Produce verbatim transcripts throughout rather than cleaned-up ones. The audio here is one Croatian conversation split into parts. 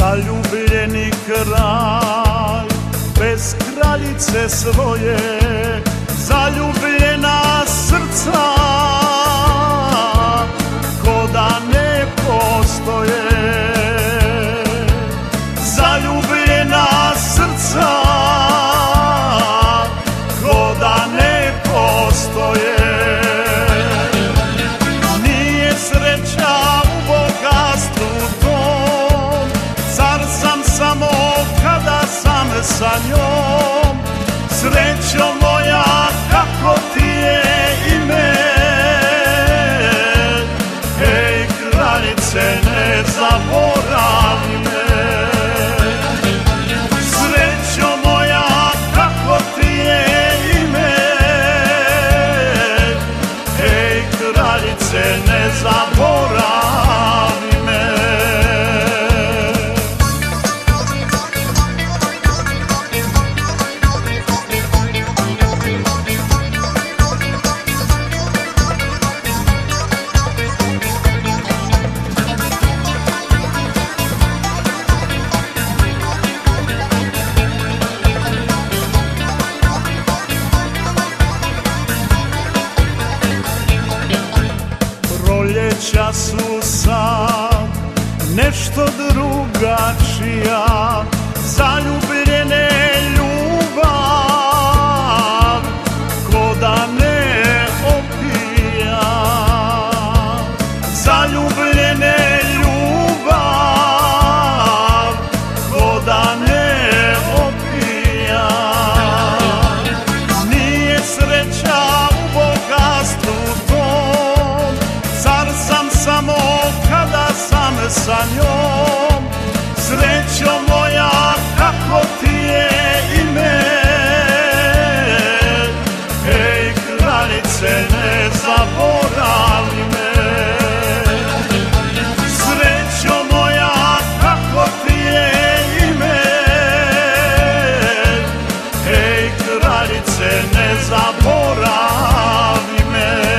Zaljubljeni kralj bez kraljice svoje, zaljubljena srca ko da ne postoje. Zaljubljena srca ko da ne postoje. Nije sreća u bogatstvu tom, car sam samo kada sam sa njom. Srećo moja, kako ti je ime? Hej kraljice, ne zaboravi me. Srećo moja, kako ti je ime? Hej kraljice, ne zaboravi me. Proljeća su sad nešto drugačija, zaljubljene ljubav ko da ne opija. Zaljubljene ljubav ko da ne opija. Nije sreća u bogatstvu tom, car sam samo kada sam sa njom. Srećo moja, kako ti je ime? Hej kraljice, ne zaboravi me. Srećo moja, kako ti je ime? Hej kraljice, ne zaboravi me.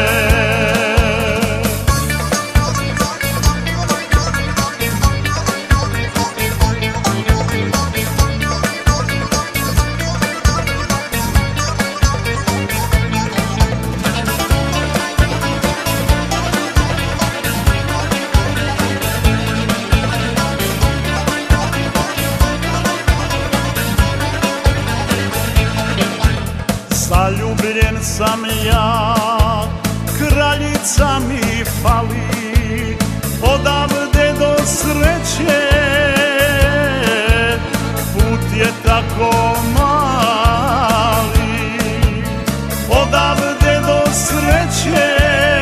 Zaljubljen sam ja, kraljica mi fali, odavde do sreće put je tako mali. Odavde do sreće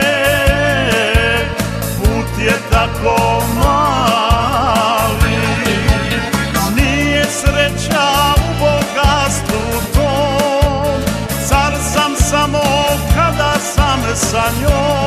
put je tako mali. Nije sreća u bogatstvu tom, car sam samo kada sam sa njom.